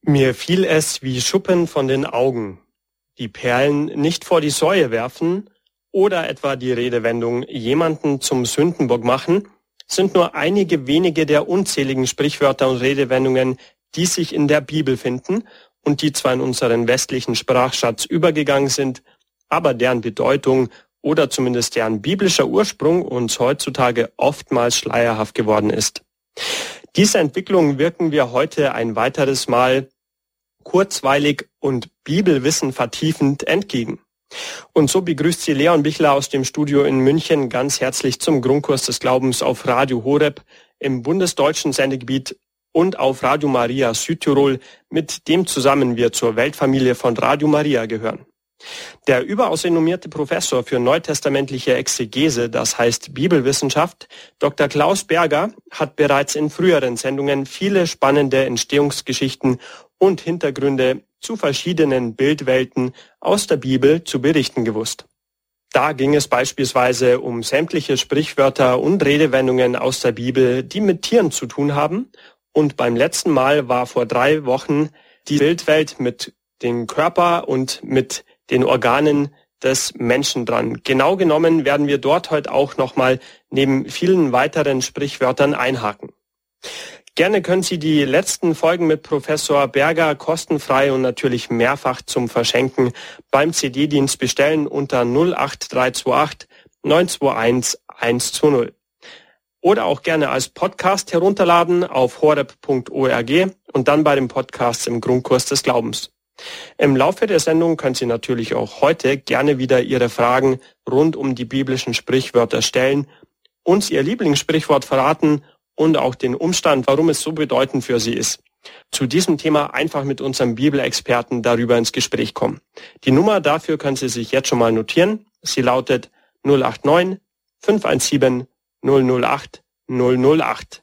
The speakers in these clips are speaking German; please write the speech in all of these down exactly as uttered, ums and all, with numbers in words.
Mir fiel es wie Schuppen von den Augen, die Perlen nicht vor die Säue werfen oder etwa die Redewendung jemanden zum Sündenbock machen, sind nur einige wenige der unzähligen Sprichwörter und Redewendungen, die sich in der Bibel finden und die zwar in unseren westlichen Sprachschatz übergegangen sind, aber deren Bedeutung oder zumindest deren biblischer Ursprung uns heutzutage oftmals schleierhaft geworden ist. Dieser Entwicklung wirken wir heute ein weiteres Mal kurzweilig und Bibelwissen vertiefend entgegen. Und so begrüßt Sie Leon Bichler aus dem Studio in München ganz herzlich zum Grundkurs des Glaubens auf Radio Horeb im bundesdeutschen Sendegebiet und auf Radio Maria Südtirol, mit dem zusammen wir zur Weltfamilie von Radio Maria gehören. Der überaus renommierte Professor für neutestamentliche Exegese, das heißt Bibelwissenschaft, Doktor Klaus Berger, hat bereits in früheren Sendungen viele spannende Entstehungsgeschichten und Hintergründe zu verschiedenen Bildwelten aus der Bibel zu berichten gewusst. Da ging es beispielsweise um sämtliche Sprichwörter und Redewendungen aus der Bibel, die mit Tieren zu tun haben. Und beim letzten Mal war vor drei Wochen die Bildwelt mit dem Körper und mit den Organen des Menschen dran. Genau genommen werden wir dort heute auch nochmal neben vielen weiteren Sprichwörtern einhaken. Gerne können Sie die letzten Folgen mit Professor Berger kostenfrei und natürlich mehrfach zum Verschenken beim C D-Dienst bestellen unter null acht drei zwei acht neun zwei eins eins zwei null. Oder auch gerne als Podcast herunterladen auf horeb punkt org und dann bei dem Podcast im Grundkurs des Glaubens. Im Laufe der Sendung können Sie natürlich auch heute gerne wieder Ihre Fragen rund um die biblischen Sprichwörter stellen, uns Ihr Lieblingssprichwort verraten und auch den Umstand, warum es so bedeutend für Sie ist. Zu diesem Thema einfach mit unserem Bibelexperten darüber ins Gespräch kommen. Die Nummer dafür können Sie sich jetzt schon mal notieren. Sie lautet null acht neun fünf eins sieben null null acht null null acht.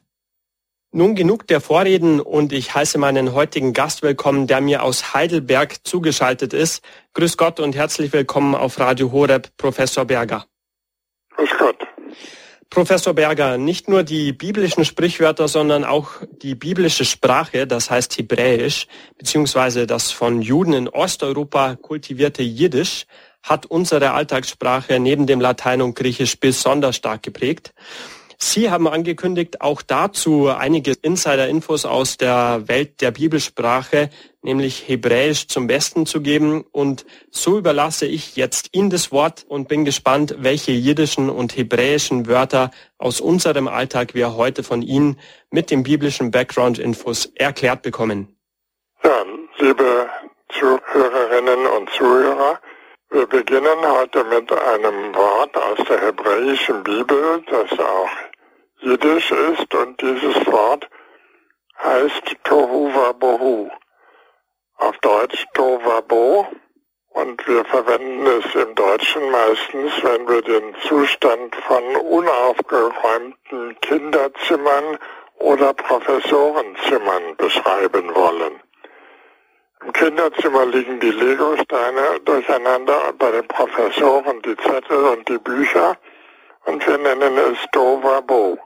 Nun genug der Vorreden und ich heiße meinen heutigen Gast willkommen, der mir aus Heidelberg zugeschaltet ist. Grüß Gott und herzlich willkommen auf Radio Horeb, Professor Berger. Grüß Gott. Professor Berger, nicht nur die biblischen Sprichwörter, sondern auch die biblische Sprache, das heißt Hebräisch, beziehungsweise das von Juden in Osteuropa kultivierte Jiddisch, hat unsere Alltagssprache neben dem Latein und Griechisch besonders stark geprägt. Sie haben angekündigt, auch dazu einige Insider-Infos aus der Welt der Bibelsprache, nämlich Hebräisch, zum Besten zu geben. Und so überlasse ich jetzt Ihnen das Wort und bin gespannt, welche jiddischen und hebräischen Wörter aus unserem Alltag wir heute von Ihnen mit den biblischen Background-Infos erklärt bekommen. Ja, liebe Zuhörerinnen und Zuhörer, wir beginnen heute mit einem Wort aus der hebräischen Bibel, das auch Jiddisch ist, und dieses Wort heißt Tohu Wabohu. Auf Deutsch Tohuwabo, und wir verwenden es im Deutschen meistens, wenn wir den Zustand von unaufgeräumten Kinderzimmern oder Professorenzimmern beschreiben wollen. Im Kinderzimmer liegen die Legosteine durcheinander und bei den Professoren die Zettel und die Bücher, und wir nennen es Tohuwabo.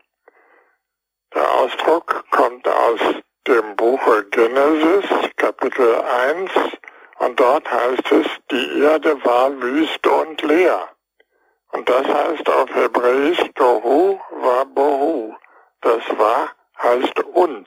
Der Ausdruck kommt aus dem Buche Genesis, Kapitel eins, und dort heißt es, die Erde war wüst und leer. Und das heißt auf Hebräisch Tohu Wabohu. Das war heißt und.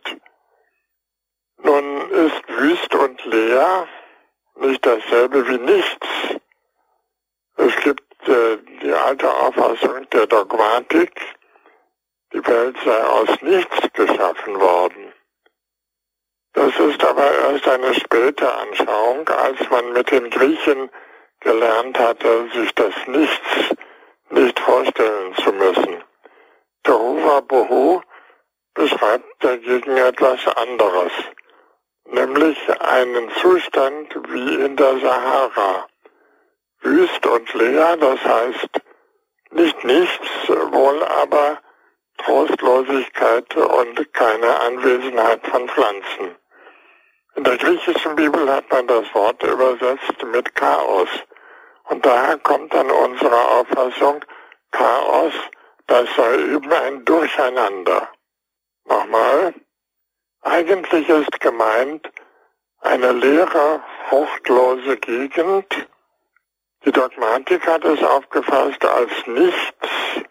Nun ist wüst und leer nicht dasselbe wie nichts. Es gibt äh, die alte Auffassung der Dogmatik, die Welt sei aus nichts geschaffen worden. Das ist aber erst eine späte Anschauung, als man mit den Griechen gelernt hatte, sich das Nichts nicht vorstellen zu müssen. Tohu Wabohu beschreibt dagegen etwas anderes, nämlich einen Zustand wie in der Sahara. Wüst und leer, das heißt nicht nichts, wohl aber Trostlosigkeit und keine Anwesenheit von Pflanzen. In der griechischen Bibel hat man das Wort übersetzt mit Chaos. Und daher kommt dann unsere Auffassung, Chaos, das sei eben ein Durcheinander. Nochmal, eigentlich ist gemeint eine leere, fruchtlose Gegend. Die Dogmatik hat es aufgefasst als nichts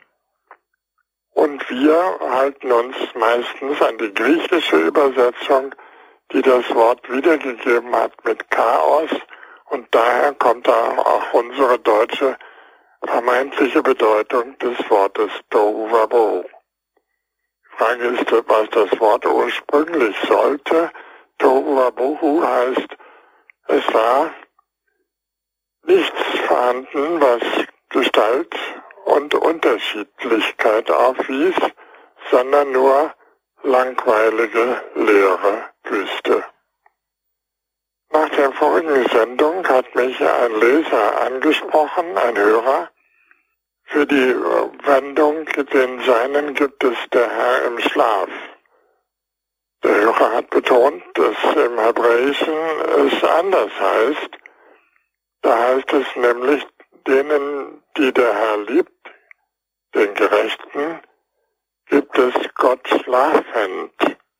und wir halten uns meistens an die griechische Übersetzung, die das Wort wiedergegeben hat mit Chaos, und daher kommt da auch unsere deutsche vermeintliche Bedeutung des Wortes Tohu Wabohu. Die Frage ist, was das Wort ursprünglich sollte. Tohu Wabohu heißt, es war nichts vorhanden, was Gestalt und Unterschiedlichkeit aufwies, sondern nur langweilige, leere Wüste. Nach der vorigen Sendung hat mich ein Leser angesprochen, ein Hörer. Für die Wendung, den Seinen gibt es der Herr im Schlaf. Der Hörer hat betont, dass im Hebräischen es anders heißt. Da heißt es nämlich, denen, die der Herr liebt, den Gerechten, gibt es Gott schlafend.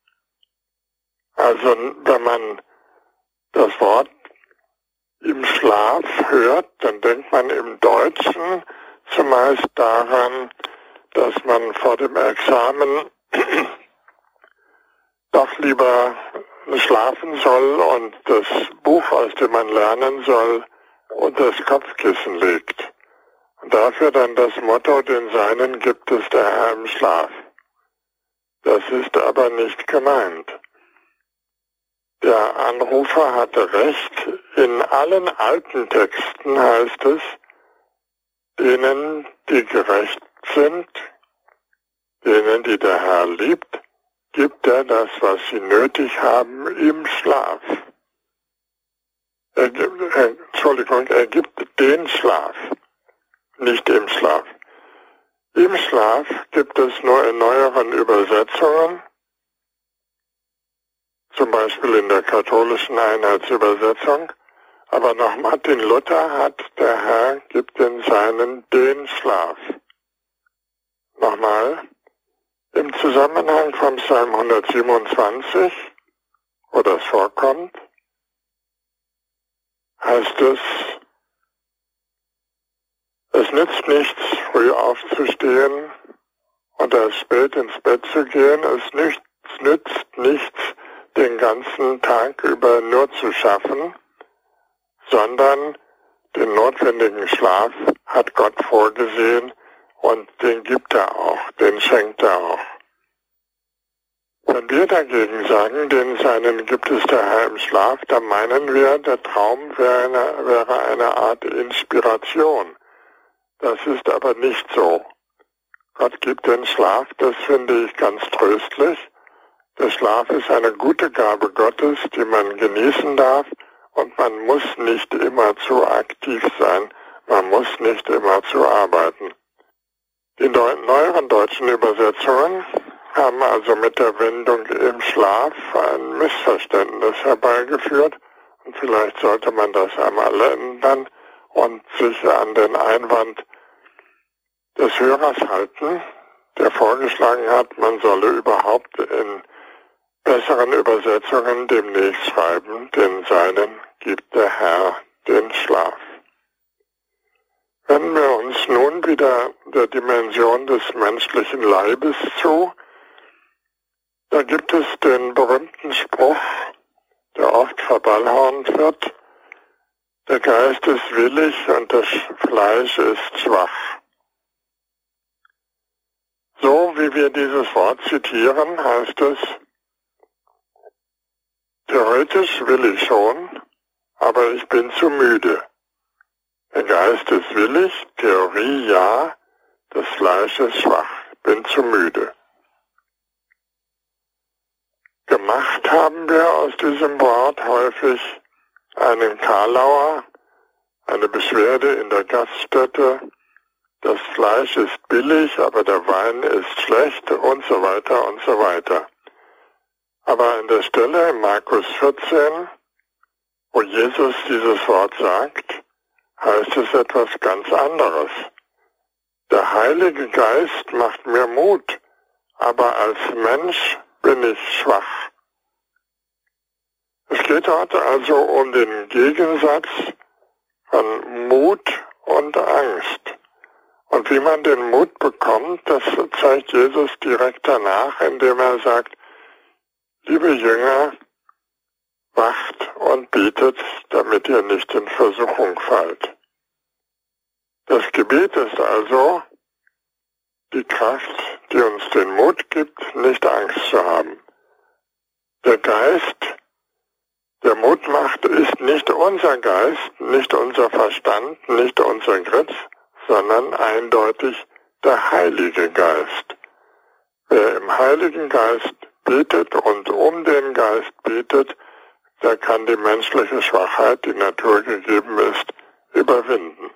Also wenn man das Wort im Schlaf hört, dann denkt man im Deutschen zumeist daran, dass man vor dem Examen doch lieber schlafen soll und das Buch, aus dem man lernen soll, unter das Kopfkissen legt. Und dafür dann das Motto, den Seinen gibt es der Herr im Schlaf. Das ist aber nicht gemeint. Der Anrufer hatte recht, in allen alten Texten heißt es, denen, die gerecht sind, denen, die der Herr liebt, gibt er das, was sie nötig haben, im Schlaf. Er gibt, er, Entschuldigung, er gibt den Schlaf, nicht im Schlaf. Im Schlaf gibt es nur in neueren Übersetzungen, zum Beispiel in der katholischen Einheitsübersetzung, aber nach Martin Luther hat der Herr gibt den Seinen den Schlaf. Nochmal, im Zusammenhang vom Psalm hundertsiebenundzwanzig, wo das vorkommt, heißt es, es nützt nichts, früh aufzustehen und erst spät ins Bett zu gehen, es nützt, nützt nichts, den ganzen Tag über nur zu schaffen, sondern den notwendigen Schlaf hat Gott vorgesehen und den gibt er auch, den schenkt er auch. Wenn wir dagegen sagen, den Seinen gibt es der Herr im Schlaf, dann meinen wir, der Traum wäre eine, wäre eine Art Inspiration. Das ist aber nicht so. Gott gibt den Schlaf, das finde ich ganz tröstlich. Der Schlaf ist eine gute Gabe Gottes, die man genießen darf, und man muss nicht immer zu aktiv sein, man muss nicht immer zu arbeiten. Die neueren deutschen Übersetzungen haben also mit der Wendung im Schlaf ein Missverständnis herbeigeführt, und vielleicht sollte man das einmal ändern und sich an den Einwand des Hörers halten, der vorgeschlagen hat, man solle überhaupt in besseren Übersetzungen demnächst schreiben, den Seinen gibt der Herr den Schlaf. Wenden wir uns nun wieder der Dimension des menschlichen Leibes zu. Da gibt es den berühmten Spruch, der oft verballhornt wird, der Geist ist willig und das Fleisch ist schwach. So wie wir dieses Wort zitieren, heißt es, theoretisch will ich schon, aber ich bin zu müde. Der Geist ist willig, Theorie ja, das Fleisch ist schwach, bin zu müde. Gemacht haben wir aus diesem Wort häufig einen Karlauer, eine Beschwerde in der Gaststätte, das Fleisch ist billig, aber der Wein ist schlecht und so weiter und so weiter. Aber an der Stelle in Markus vierzehn, wo Jesus dieses Wort sagt, heißt es etwas ganz anderes. Der Heilige Geist macht mir Mut, aber als Mensch bin ich schwach. Es geht heute also um den Gegensatz von Mut und Angst. Und wie man den Mut bekommt, das zeigt Jesus direkt danach, indem er sagt, liebe Jünger, wacht und betet, damit ihr nicht in Versuchung fallt. Das Gebet ist also die Kraft, die uns den Mut gibt, nicht Angst zu haben. Der Geist, der Mut macht, ist nicht unser Geist, nicht unser Verstand, nicht unser Gritz, sondern eindeutig der Heilige Geist. Wer im Heiligen Geist betet und um den Geist betet, der kann die menschliche Schwachheit, die naturgegeben ist, überwinden.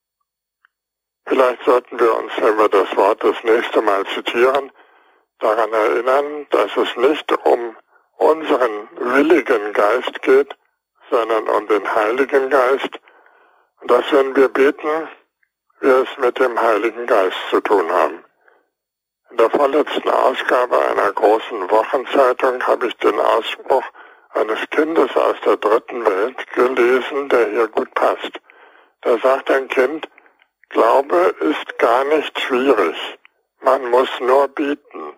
Vielleicht sollten wir uns, wenn wir das Wort das nächste Mal zitieren, daran erinnern, dass es nicht um unseren willigen Geist geht, sondern um den Heiligen Geist. Und dass, wenn wir beten, wir es mit dem Heiligen Geist zu tun haben. In der vorletzten Ausgabe einer großen Wochenzeitung habe ich den Ausspruch eines Kindes aus der dritten Welt gelesen, der hier gut passt. Da sagt ein Kind, Glaube ist gar nicht schwierig, man muss nur beten.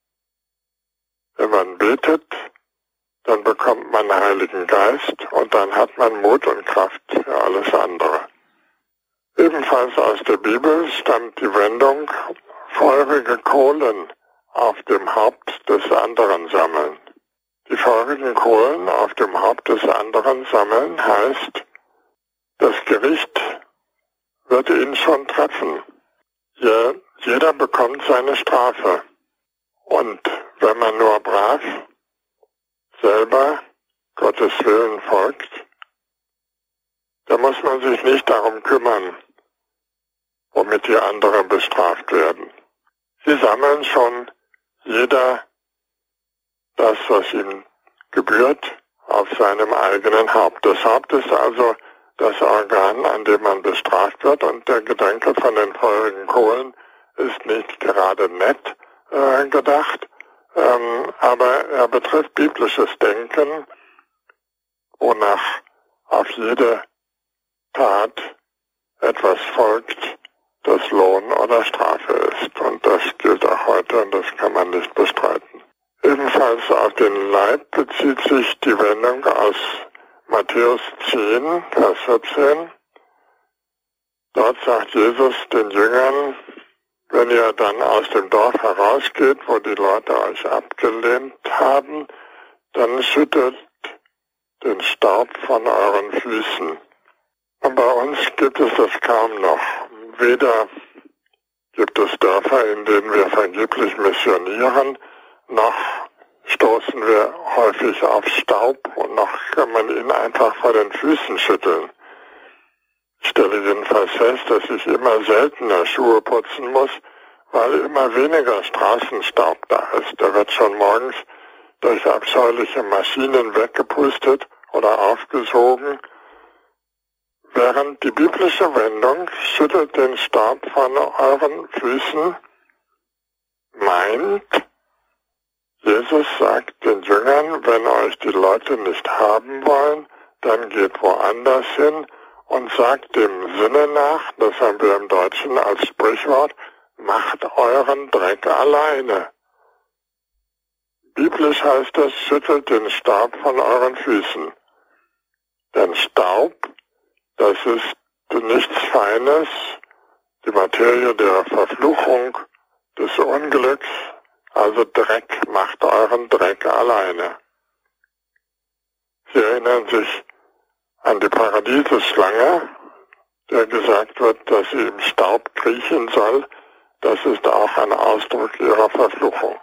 Wenn man betet, dann bekommt man den Heiligen Geist und dann hat man Mut und Kraft für alles andere. Ebenfalls aus der Bibel stammt die Wendung, feurige Kohlen auf dem Haupt des anderen sammeln. Die feurigen Kohlen auf dem Haupt des anderen sammeln heißt, das Gericht wird ihn schon treffen. Ja, jeder bekommt seine Strafe. Und wenn man nur brav selber Gottes Willen folgt, da muss man sich nicht darum kümmern, womit die anderen bestraft werden. Sie sammeln schon jeder das, was ihm gebührt, auf seinem eigenen Haupt. Das Haupt ist also das Organ, an dem man bestraft wird, und der Gedanke von den feurigen Kohlen ist nicht gerade nett äh, gedacht, ähm, aber er betrifft biblisches Denken, wonach auf jede Tat etwas folgt, das Lohn oder Strafe ist. Und das gilt auch heute und das kann man nicht bestreiten. Ebenfalls auf den Leib bezieht sich die Wendung aus Matthäus zehn, Vers vierzehn. Dort sagt Jesus den Jüngern, wenn ihr dann aus dem Dorf herausgeht, wo die Leute euch abgelehnt haben, dann schüttelt den Staub von euren Füßen. Und bei uns gibt es das kaum noch. Weder gibt es Dörfer, in denen wir vergeblich missionieren, noch stoßen wir häufig auf Staub und noch kann man ihn einfach vor den Füßen schütteln. Ich stelle jedenfalls fest, dass ich immer seltener Schuhe putzen muss, weil immer weniger Straßenstaub da ist. Der wird schon morgens durch abscheuliche Maschinen weggepustet oder aufgesogen, während die biblische Wendung schüttelt den Staub von euren Füßen meint, Jesus sagt den Jüngern, wenn euch die Leute nicht haben wollen, dann geht woanders hin und sagt dem Sinne nach, das haben wir im Deutschen als Sprichwort, macht euren Dreck alleine. Biblisch heißt das, schüttelt den Staub von euren Füßen. Denn Staub, das ist nichts Feines, die Materie der Verfluchung, des Unglücks, also Dreck, macht euren Dreck alleine. Sie erinnern sich an die Paradiesesschlange, der gesagt wird, dass sie im Staub kriechen soll. Das ist auch ein Ausdruck ihrer Verfluchung.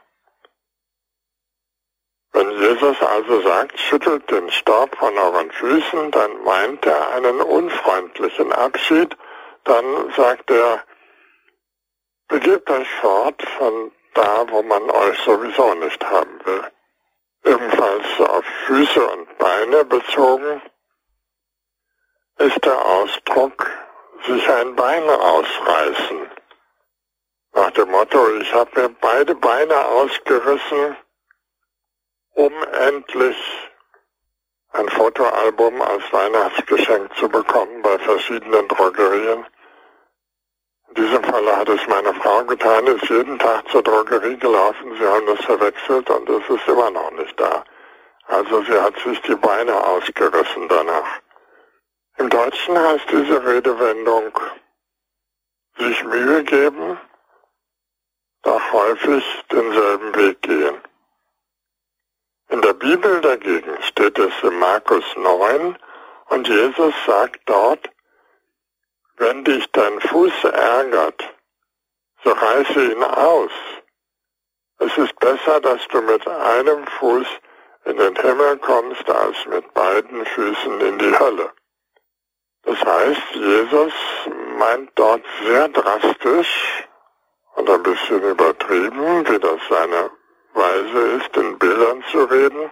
Wenn Jesus also sagt, schüttelt den Staub von euren Füßen, dann meint er einen unfreundlichen Abschied. Dann sagt er, begebt euch fort von da, wo man euch sowieso nicht haben will. Ebenfalls auf Füße und Beine bezogen ist der Ausdruck, sich ein Bein ausreißen. Nach dem Motto, ich habe mir beide Beine ausgerissen, um endlich ein Fotoalbum als Weihnachtsgeschenk zu bekommen bei verschiedenen Drogerien. In diesem Falle hat es meine Frau getan, ist jeden Tag zur Drogerie gelaufen, sie haben das verwechselt und es ist immer noch nicht da. Also sie hat sich die Beine ausgerissen danach. Im Deutschen heißt diese Redewendung sich Mühe geben, doch häufig denselben Weg gehen. In der Bibel dagegen steht es in Markus neun und Jesus sagt dort, wenn dich dein Fuß ärgert, so reiße ihn aus. Es ist besser, dass du mit einem Fuß in den Himmel kommst, als mit beiden Füßen in die Hölle. Das heißt, Jesus meint dort sehr drastisch und ein bisschen übertrieben, wie das seine Weise ist, in Bildern zu reden.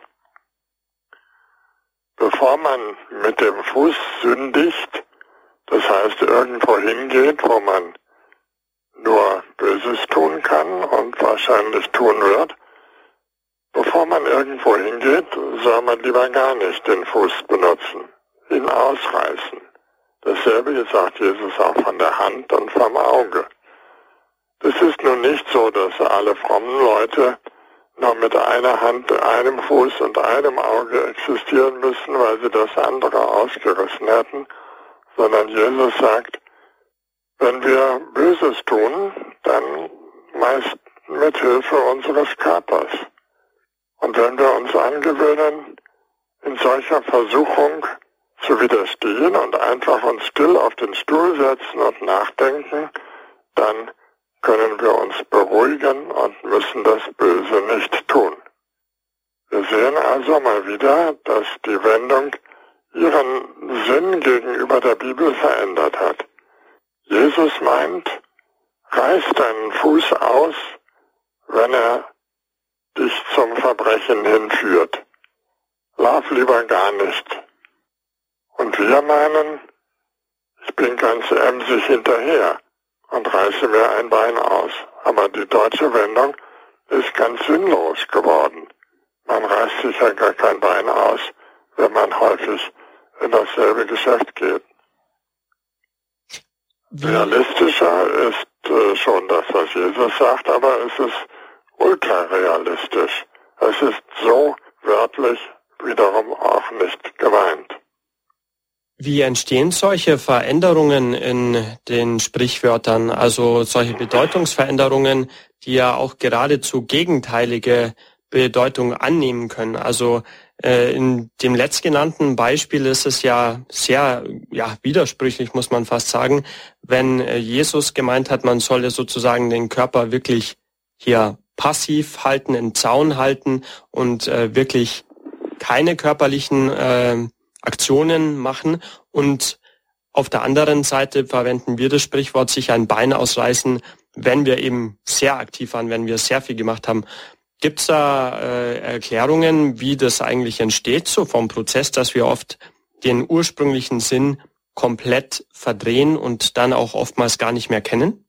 Bevor man mit dem Fuß sündigt, das heißt irgendwo hingeht, wo man nur Böses tun kann und wahrscheinlich tun wird, bevor man irgendwo hingeht, soll man lieber gar nicht den Fuß benutzen, ihn ausreißen. Dasselbe sagt Jesus auch von der Hand und vom Auge. Das ist nun nicht so, dass alle frommen Leute nur mit einer Hand, einem Fuß und einem Auge existieren müssen, weil sie das andere ausgerissen hätten, sondern Jesus sagt, wenn wir Böses tun, dann meist mit Hilfe unseres Körpers. Und wenn wir uns angewöhnen, in solcher Versuchung zu widerstehen und einfach uns still auf den Stuhl setzen und nachdenken, dann können wir uns beruhigen und müssen das Böse nicht tun. Wir sehen also mal wieder, dass die Wendung ihren Sinn gegenüber der Bibel verändert hat. Jesus meint, reiß deinen Fuß aus, wenn er dich zum Verbrechen hinführt. Lauf lieber gar nicht. Und wir meinen, ich bin ganz emsig hinterher und reiße mir ein Bein aus. Aber die deutsche Wendung ist ganz sinnlos geworden. Man reißt sich ja gar kein Bein aus, wenn man häufig in dasselbe Geschäft geht. Realistischer ist äh, schon das, was Jesus sagt, aber es ist ultrarealistisch. Es ist so wörtlich wiederum auch nicht gemeint. Wie entstehen solche Veränderungen in den Sprichwörtern, also solche Bedeutungsveränderungen, die ja auch geradezu gegenteilige Bedeutung annehmen können? Also äh, in dem letztgenannten Beispiel ist es ja sehr ja, widersprüchlich, muss man fast sagen, wenn äh, Jesus gemeint hat, man solle sozusagen den Körper wirklich hier passiv halten, im Zaun halten und äh, wirklich keine körperlichen äh, Aktionen machen, und auf der anderen Seite verwenden wir das Sprichwort sich ein Bein ausreißen, wenn wir eben sehr aktiv waren, wenn wir sehr viel gemacht haben. Gibt es da äh, Erklärungen, wie das eigentlich entsteht, so vom Prozess, dass wir oft den ursprünglichen Sinn komplett verdrehen und dann auch oftmals gar nicht mehr kennen?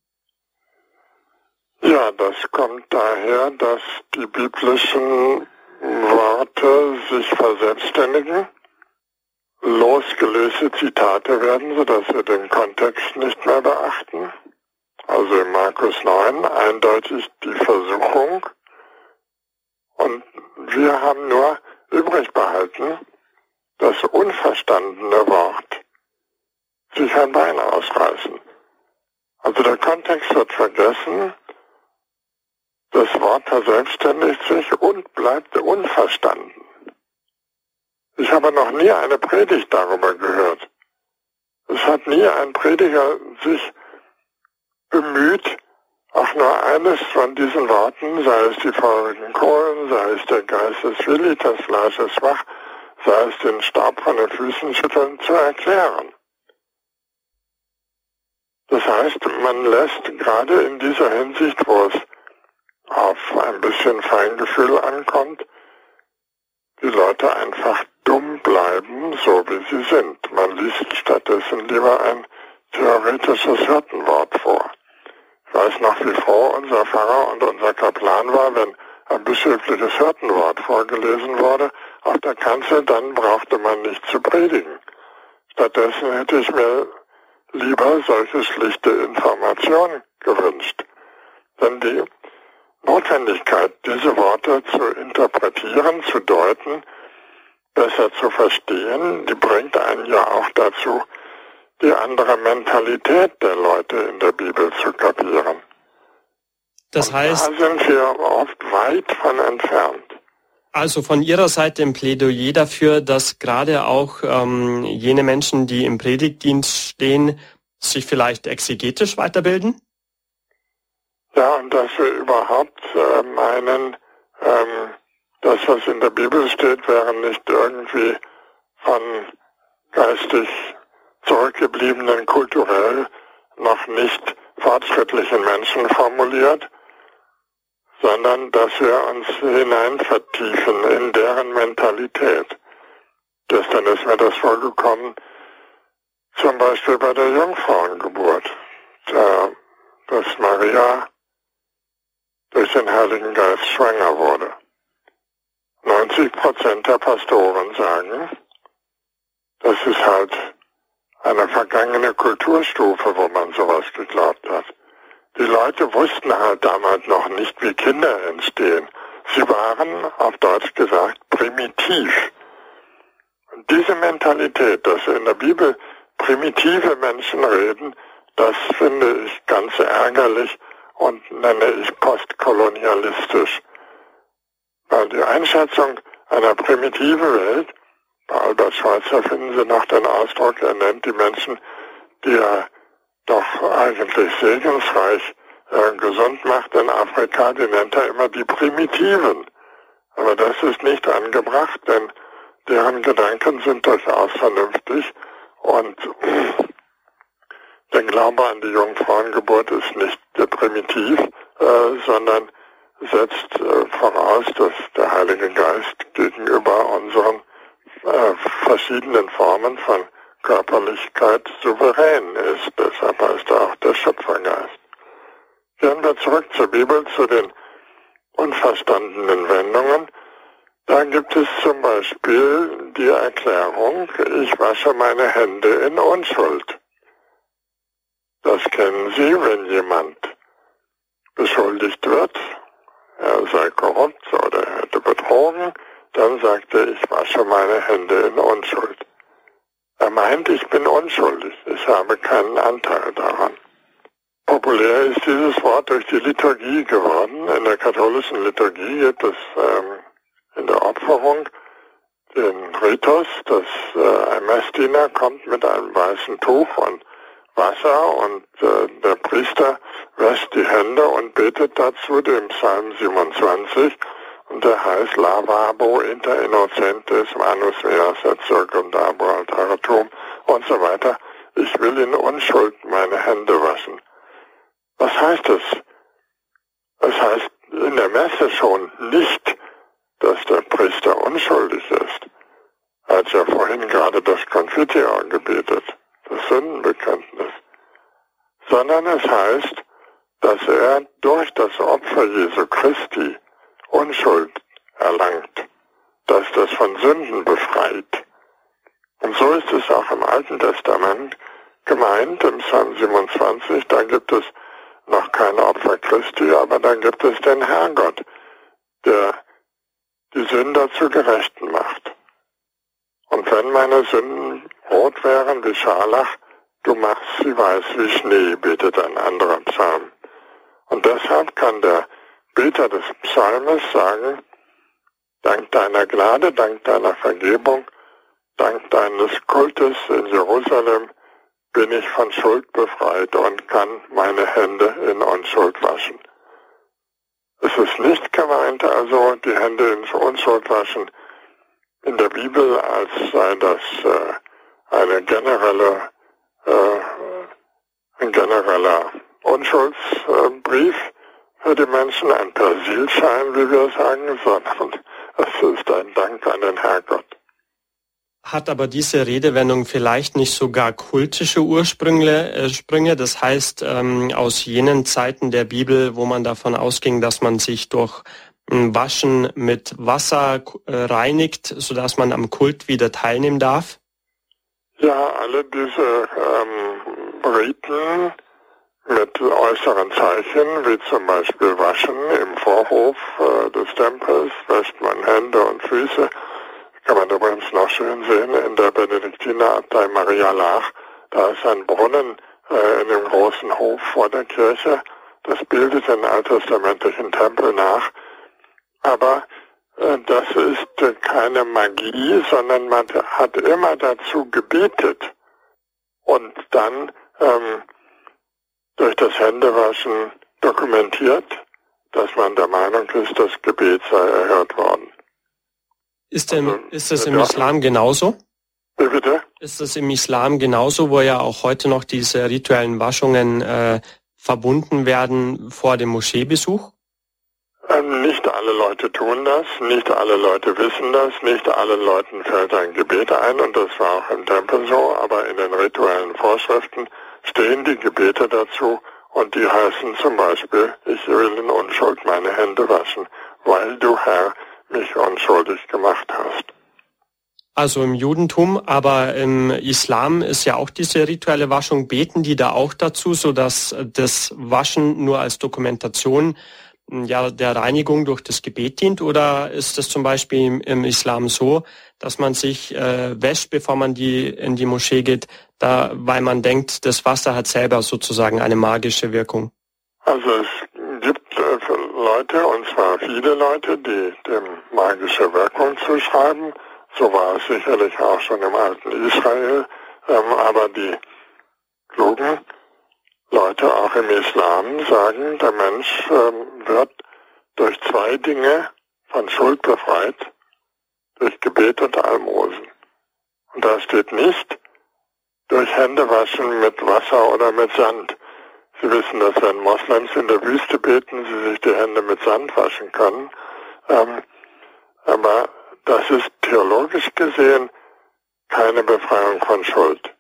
Ja, das kommt daher, dass die biblischen Worte sich verselbstständigen, losgelöste Zitate werden, sodass wir den Kontext nicht mehr beachten. Also in Markus neun eindeutig die Versuchung. Und wir haben nur übrig behalten das unverstandene Wort, sich ein Bein ausreißen. Also der Kontext wird vergessen, das Wort verselbstständigt sich und bleibt unverstanden. Ich habe noch nie eine Predigt darüber gehört. Es hat nie ein Prediger sich bemüht, auch nur eines von diesen Worten, sei es die feurigen Kohlen, sei es der Geist ist willig, das Fleisch ist schwach, sei es den Staub von den Füßen schütteln, zu erklären. Das heißt, man lässt gerade in dieser Hinsicht, wo es auf ein bisschen Feingefühl ankommt, die Leute einfach dumm bleiben, so wie sie sind. Man liest stattdessen lieber ein theoretisches Hirtenwort vor. Ich weiß noch, wie froh unser Pfarrer und unser Kaplan war, wenn ein bischöfliches Hirtenwort vorgelesen wurde auf der Kanzel, dann brauchte man nicht zu predigen. Stattdessen hätte ich mir lieber solche schlichte Information gewünscht. Denn die Notwendigkeit, diese Worte zu interpretieren, zu deuten, besser zu verstehen, die bringt einen ja auch dazu, die andere Mentalität der Leute in der Bibel zu kapieren. Das heißt, Und da sind wir oft weit von entfernt. Also von Ihrer Seite ein Plädoyer dafür, dass gerade auch ähm, jene Menschen, die im Predigtdienst stehen, sich vielleicht exegetisch weiterbilden? Ja, und dass wir überhaupt äh, meinen, ähm, das, was in der Bibel steht, wäre nicht irgendwie von geistig zurückgebliebenen, kulturell noch nicht fortschrittlichen Menschen formuliert, sondern dass wir uns hinein vertiefen in deren Mentalität. Gestern ist mir das vorgekommen, zum Beispiel bei der Jungfrauengeburt, da, dass Maria durch den Heiligen Geist schwanger wurde. neunzig Prozent der Pastoren sagen, das ist halt eine vergangene Kulturstufe, wo man sowas geglaubt hat. Die Leute wussten halt damals noch nicht, wie Kinder entstehen. Sie waren, auf Deutsch gesagt, primitiv. Und diese Mentalität, dass in der Bibel primitive Menschen reden, das finde ich ganz ärgerlich und nenne ich postkolonialistisch. Weil die Einschätzung einer primitiven Welt, bei Albert Schweitzer finden Sie noch den Ausdruck, er nennt die Menschen, die er doch eigentlich segensreich äh, gesund macht in Afrika, die nennt er immer die Primitiven. Aber das ist nicht angebracht, denn deren Gedanken sind durchaus vernünftig und der Glaube an die Jungfrauengeburt ist nicht primitiv, äh, sondern setzt äh, voraus, dass der Heilige Geist gegenüber unseren äh, verschiedenen Formen von Körperlichkeit souverän ist. Deshalb heißt er auch der Schöpfergeist. Gehen wir zurück zur Bibel, zu den unverstandenen Wendungen. Da gibt es zum Beispiel die Erklärung, ich wasche meine Hände in Unschuld. Das kennen Sie, wenn jemand beschuldigt wird, er sei korrupt oder er hätte betrogen, dann sagt er, ich wasche meine Hände in Unschuld. Er meint, ich bin unschuldig, ich habe keinen Anteil daran. Populär ist dieses Wort durch die Liturgie geworden. In der katholischen Liturgie gibt es ähm, in der Opferung den Ritus, dass äh, ein Messdiener kommt mit einem weißen Tuch und Wasser und äh, der Priester wäscht die Hände und betet dazu den Psalm siebenundzwanzig. Und der heißt Lavabo inter innocentes manus meas et circumdabo altaratum und so weiter. Ich will in Unschuld meine Hände waschen. Was heißt es? Es heißt in der Messe schon nicht, dass der Priester unschuldig ist. Er hat ja vorhin gerade das Confiteor gebetet, das Sündenbekenntnis. Sondern es heißt, dass er durch das Opfer Jesu Christi Unschuld erlangt, dass das von Sünden befreit. Und so ist es auch im Alten Testament gemeint, im Psalm siebenundzwanzig, da gibt es noch keine Opfer Christi, aber da gibt es den Herrgott, der die Sünder zu Gerechten macht. Und wenn meine Sünden rot wären wie Scharlach, du machst sie weiß wie Schnee, betet ein anderer Psalm. Und deshalb kann der Beter des Psalmes sagen, dank deiner Gnade, dank deiner Vergebung, dank deines Kultes in Jerusalem bin ich von Schuld befreit und kann meine Hände in Unschuld waschen. Es ist nicht gemeint, also die Hände in Unschuld waschen in der Bibel, als sei das äh, eine generelle, äh, ein genereller Unschuldsbrief für die Menschen, ein Persilschein, wie wir sagen, sondern es ist ein Dank an den Herrgott. Hat aber diese Redewendung vielleicht nicht sogar kultische Ursprünge, äh, Sprünge, das heißt ähm, aus jenen Zeiten der Bibel, wo man davon ausging, dass man sich durch Waschen mit Wasser reinigt, sodass man am Kult wieder teilnehmen darf? Ja, alle diese ähm, Riten mit äußeren Zeichen, wie zum Beispiel Waschen im Vorhof äh, des Tempels, wäscht man Hände und Füße. Kann man übrigens noch schön sehen in der Benediktinerabtei Maria Laach. Da ist ein Brunnen äh, in dem großen Hof vor der Kirche. Das bildet den alttestamentlichen Tempel nach. Aber äh, das ist äh, keine Magie, sondern man hat immer dazu gebetet. Und dann ähm, durch das Händewaschen dokumentiert, dass man der Meinung ist, das Gebet sei erhört worden. Ist, denn, also, ist das im ja. Islam genauso? Wie bitte? Ist das im Islam genauso, wo ja auch heute noch diese rituellen Waschungen äh, verbunden werden vor dem Moscheebesuch? Ähm, nicht alle Leute tun das, nicht alle Leute wissen das, nicht allen Leuten fällt ein Gebet ein und das war auch im Tempel so, aber in den rituellen Vorschriften stehen die Gebete dazu und die heißen zum Beispiel, ich will in Unschuld meine Hände waschen, weil du, Herr, mich unschuldig gemacht hast. Also im Judentum, aber im Islam ist ja auch diese rituelle Waschung. Beten die da auch dazu, sodass das Waschen nur als Dokumentation ja der Reinigung durch das Gebet dient? Oder ist es zum Beispiel im, im Islam so, dass man sich äh, wäscht, bevor man die in die Moschee geht, da, weil man denkt, das Wasser hat selber sozusagen eine magische Wirkung? Also es gibt äh, Leute, und zwar viele Leute, die dem magische Wirkung zuschreiben. So war es sicherlich auch schon im alten Israel. Ähm, aber die klugen Leute auch im Islam sagen, der Mensch ähm, wird durch zwei Dinge von Schuld befreit, durch Gebet und Almosen. Und da steht nicht durch Händewaschen mit Wasser oder mit Sand. Sie wissen, dass wenn Moslems in der Wüste beten, sie sich die Hände mit Sand waschen können. Ähm, aber das ist theologisch gesehen keine Befreiung von Schuld.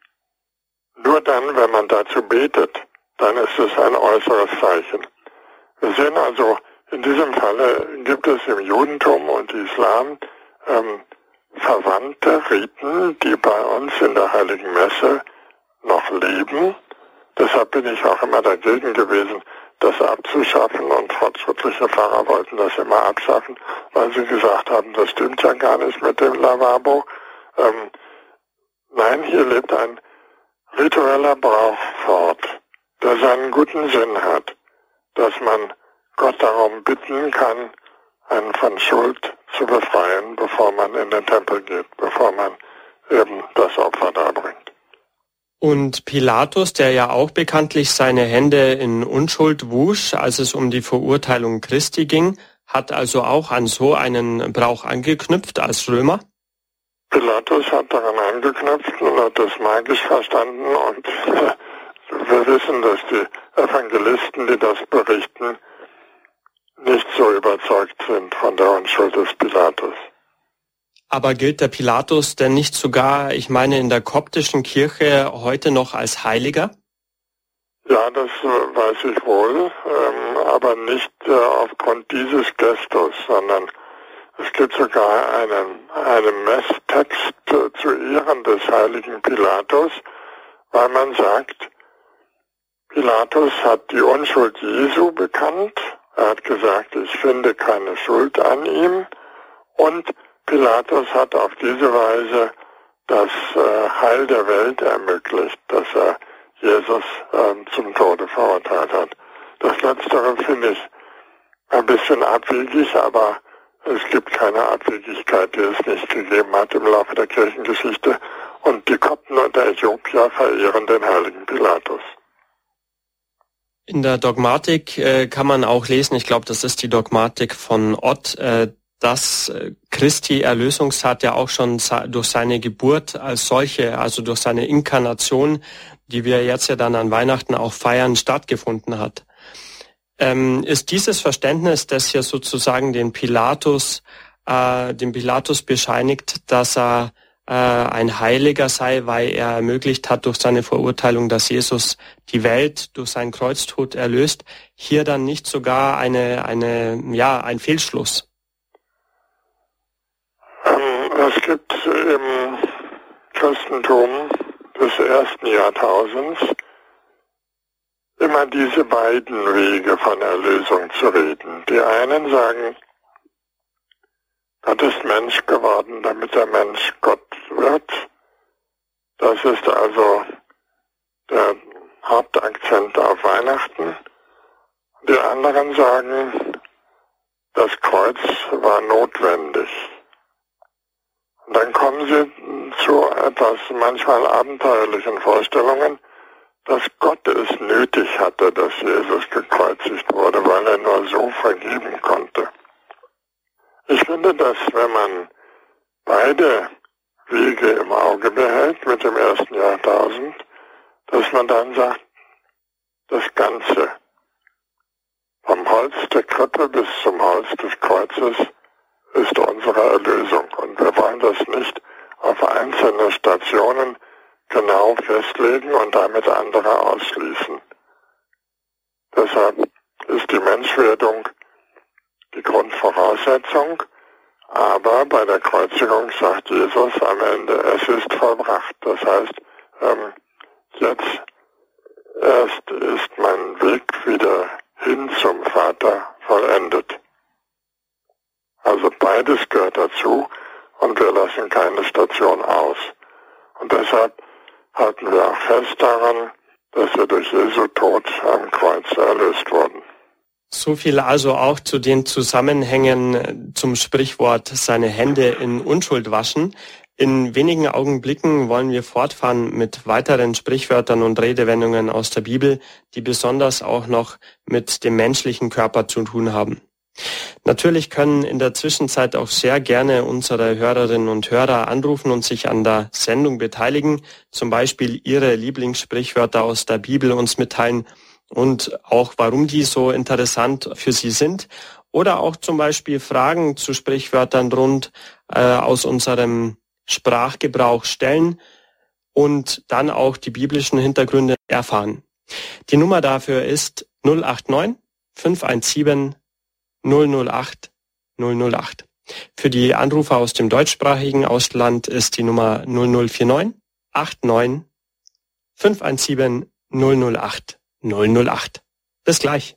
Nur dann, wenn man dazu betet, dann ist es ein äußeres Zeichen. Wir sehen also, in diesem Falle gibt es im Judentum und Islam ähm, verwandte Riten, die bei uns in der Heiligen Messe noch leben. Deshalb bin ich auch immer dagegen gewesen, das abzuschaffen, und fortschrittliche Pfarrer wollten das immer abschaffen, weil sie gesagt haben, das stimmt ja gar nicht mit dem Lavabo. Ähm, nein, hier lebt ein ritueller Brauch fort, der seinen guten Sinn hat, dass man Gott darum bitten kann, einen von Schuld zu befreien, bevor man in den Tempel geht, bevor man eben das Opfer darbringt. Und Pilatus, der ja auch bekanntlich seine Hände in Unschuld wusch, als es um die Verurteilung Christi ging, hat also auch an so einen Brauch angeknüpft als Römer? Pilatus hat daran angeknüpft und hat das magisch verstanden, und wir wissen, dass die Evangelisten, die das berichten, nicht so überzeugt sind von der Unschuld des Pilatus. Aber gilt der Pilatus denn nicht sogar, ich meine, in der koptischen Kirche heute noch als Heiliger? Ja, das äh, weiß ich wohl, ähm, aber nicht äh, aufgrund dieses Gestus, sondern es gibt sogar einen, einen Messtext äh, zu Ehren des heiligen Pilatus, weil man sagt, Pilatus hat die Unschuld Jesu bekannt, er hat gesagt, ich finde keine Schuld an ihm, und Pilatus hat auf diese Weise das äh, Heil der Welt ermöglicht, dass er Jesus äh, zum Tode verurteilt hat. Das Letztere finde ich ein bisschen abwegig, aber es gibt keine Abwegigkeit, die es nicht gegeben hat im Laufe der Kirchengeschichte. Und die Kopten und der Äthiopier verehren den heiligen Pilatus. In der Dogmatik äh, kann man auch lesen, ich glaube, das ist die Dogmatik von Ott, äh, dass Christi Erlösungstat ja auch schon durch seine Geburt als solche, also durch seine Inkarnation, die wir jetzt ja dann an Weihnachten auch feiern, stattgefunden hat. Ähm, ist dieses Verständnis, das hier sozusagen den Pilatus, äh, dem Pilatus bescheinigt, dass er äh, ein Heiliger sei, weil er ermöglicht hat durch seine Verurteilung, dass Jesus die Welt durch seinen Kreuztod erlöst, hier dann nicht sogar eine, eine, ja, ein Fehlschluss? Ähm, es gibt im Christentum des ersten Jahrtausends immer diese beiden Wege von Erlösung zu reden. Die einen sagen, Gott ist Mensch geworden, damit der Mensch Gott wird. Das ist also der Hauptakzent auf Weihnachten. Die anderen sagen, das Kreuz war notwendig. Und dann kommen sie zu etwas manchmal abenteuerlichen Vorstellungen, dass Gott es nötig hatte, dass Jesus gekreuzigt wurde, weil er nur so vergeben konnte. Ich finde, dass wenn man beide Wege im Auge behält mit dem ersten Jahrtausend, dass man dann sagt, das Ganze, vom Holz der Krippe bis zum Holz des Kreuzes, ist unsere Erlösung. Und wir wollen das nicht auf einzelne Stationen genau festlegen und damit andere ausschließen. Deshalb ist die Menschwerdung die Grundvoraussetzung, aber bei der Kreuzigung sagt Jesus am Ende, es ist vollbracht. Das heißt, ähm, jetzt erst ist mein Weg wieder hin zum Vater vollendet. Also beides gehört dazu und wir lassen keine Station aus. Und deshalb halten wir auch fest daran, dass wir durch Jesu Tod am Kreuz erlöst wurden. So viel also auch zu den Zusammenhängen zum Sprichwort seine Hände in Unschuld waschen. In wenigen Augenblicken wollen wir fortfahren mit weiteren Sprichwörtern und Redewendungen aus der Bibel, die besonders auch noch mit dem menschlichen Körper zu tun haben. Natürlich können in der Zwischenzeit auch sehr gerne unsere Hörerinnen und Hörer anrufen und sich an der Sendung beteiligen, zum Beispiel ihre Lieblingssprichwörter aus der Bibel uns mitteilen und auch warum die so interessant für sie sind, oder auch zum Beispiel Fragen zu Sprichwörtern rund äh, aus unserem Sprachgebrauch stellen und dann auch die biblischen Hintergründe erfahren. Die Nummer dafür ist null acht neun fünf eins sieben null null acht null null acht. Für die Anrufer aus dem deutschsprachigen Ausland ist die Nummer null null vier neun acht neun fünf eins sieben null null acht null null acht. Bis gleich.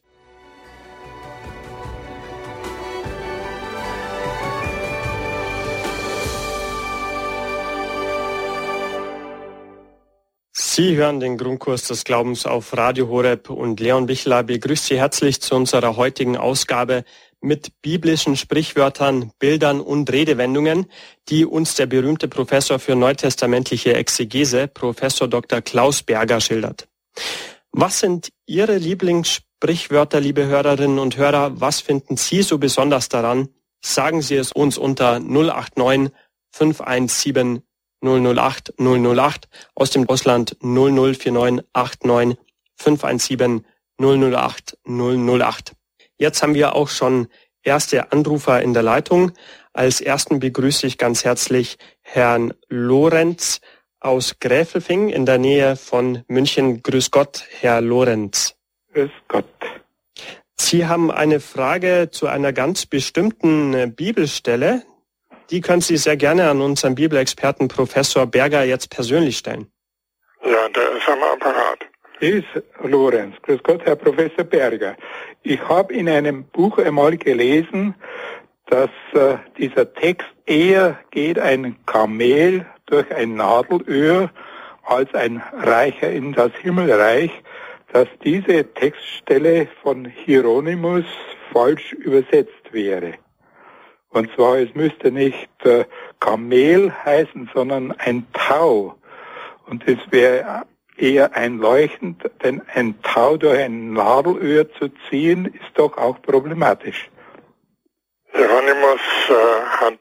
Sie hören den Grundkurs des Glaubens auf Radio Horeb und Leon Bichler begrüßt Sie herzlich zu unserer heutigen Ausgabe mit biblischen Sprichwörtern, Bildern und Redewendungen, die uns der berühmte Professor für neutestamentliche Exegese, Professor Doktor Klaus Berger, schildert. Was sind Ihre Lieblingssprichwörter, liebe Hörerinnen und Hörer? Was finden Sie so besonders daran? Sagen Sie es uns unter null acht neun fünf eins sieben null null acht null null acht, aus dem Ausland null null vier neun acht neun fünf eins sieben null null acht null null acht. Jetzt haben wir auch schon erste Anrufer in der Leitung. Als ersten begrüße ich ganz herzlich Herrn Lorenz aus Gräfelfing in der Nähe von München. Grüß Gott, Herr Lorenz. Grüß Gott. Sie haben eine Frage zu einer ganz bestimmten Bibelstelle. Die können Sie sehr gerne an unseren Bibelexperten Professor Berger jetzt persönlich stellen. Ja, der ist am Apparat. Ist Lorenz. Grüß Gott, Herr Professor Berger. Ich habe in einem Buch einmal gelesen, dass äh, dieser Text eher geht ein Kamel durch ein Nadelöhr als ein Reicher in das Himmelreich, dass diese Textstelle von Hieronymus falsch übersetzt wäre. Und zwar, es müsste nicht äh, Kamel heißen, sondern ein Tau. Und es wäre eher einleuchtend, denn ein Tau durch ein Nadelöhr zu ziehen, ist doch auch problematisch. Hieronymus äh, hat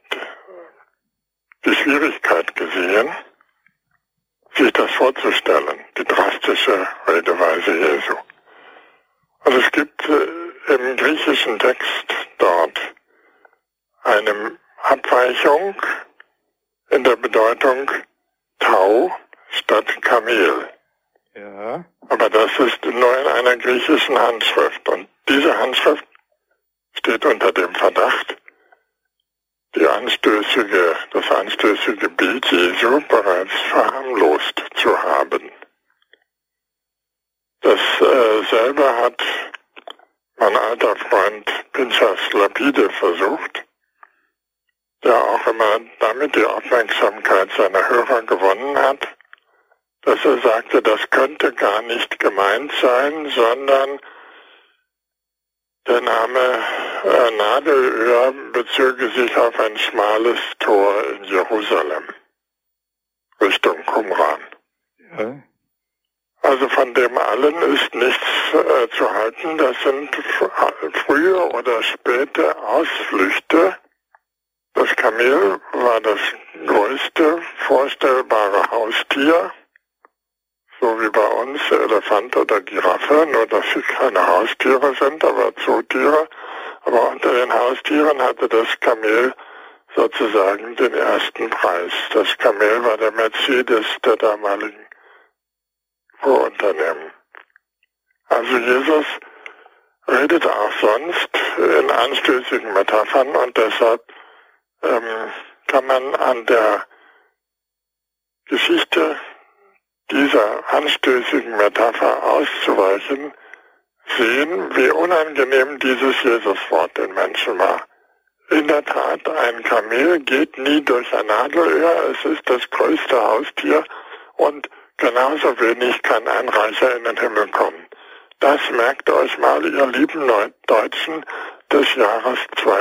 die Schwierigkeit gesehen, sich das vorzustellen, die drastische Redeweise Jesu. Und es gibt äh, im griechischen Text dort eine Abweichung in der Bedeutung Tau statt Kamel. Ja. Aber das ist nur in einer griechischen Handschrift. Und diese Handschrift steht unter dem Verdacht, die anstößige, das anstößige Bild Jesu bereits verharmlost zu haben. Dasselbe äh, hat mein alter Freund Pinchas Lapide versucht, der auch immer damit die Aufmerksamkeit seiner Hörer gewonnen hat, dass er sagte, das könnte gar nicht gemeint sein, sondern der Name äh, Nadelöhr bezöge sich auf ein schmales Tor in Jerusalem, Richtung Qumran. Ja. Also von dem allen ist nichts äh, zu halten. Das sind frühe oder späte Ausflüchte. Das Kamel war das größte vorstellbare Haustier, so wie bei uns Elefant oder Giraffe, nur dass sie keine Haustiere sind, aber Zootiere. Aber unter den Haustieren hatte das Kamel sozusagen den ersten Preis. Das Kamel war der Mercedes der damaligen Fuhrunternehmen. Also Jesus redet auch sonst in anstößigen Metaphern und deshalb ähm, kann man an der Geschichte dieser anstößigen Metapher auszuweichen, sehen, wie unangenehm dieses Jesuswort den Menschen war. In der Tat, ein Kamel geht nie durch ein Nadelöhr, es ist das größte Haustier und genauso wenig kann ein Reicher in den Himmel kommen. Das merkt euch mal, ihr lieben Deutschen des Jahres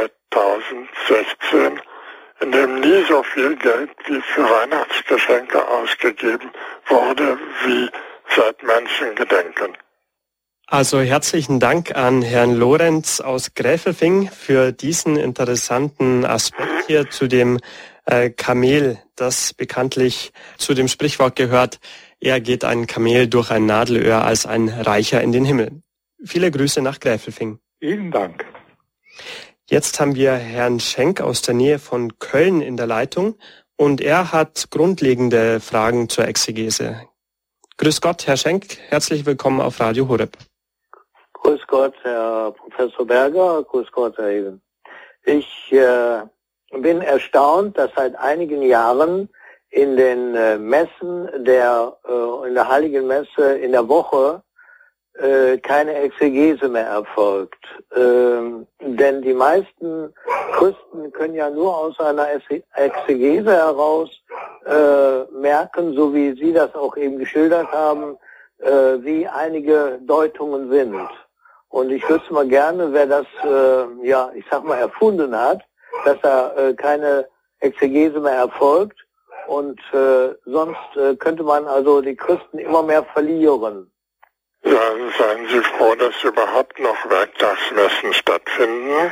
zweitausendsechzehn, in dem nie so viel Geld wie für Weihnachtsgeschenke ausgegeben wurde, wie seit Menschengedenken. Also herzlichen Dank an Herrn Lorenz aus Gräfelfing für diesen interessanten Aspekt hier zu dem äh, Kamel, das bekanntlich zu dem Sprichwort gehört, eher geht ein Kamel durch ein Nadelöhr als ein Reicher in den Himmel. Viele Grüße nach Gräfelfing. Vielen Dank. Jetzt haben wir Herrn Schenk aus der Nähe von Köln in der Leitung und er hat grundlegende Fragen zur Exegese. Grüß Gott, Herr Schenk, herzlich willkommen auf Radio Horeb. Grüß Gott, Herr Professor Berger, grüß Gott, Herr Eben. Ich äh, bin erstaunt, dass seit einigen Jahren in den äh, Messen der, äh, in der Heiligen Messe in der Woche äh, keine Exegese mehr erfolgt. Ähm, denn die meisten Christen können ja nur aus einer Exegese heraus äh, merken, so wie Sie das auch eben geschildert haben, äh, wie einige Deutungen sind. Und ich wüsste mal gerne, wer das, äh, ja, ich sag mal, erfunden hat, dass da äh, keine Exegese mehr erfolgt. Und äh, sonst äh, könnte man also die Christen immer mehr verlieren. Ja, seien Sie froh, dass überhaupt noch Werktagsmessen stattfinden.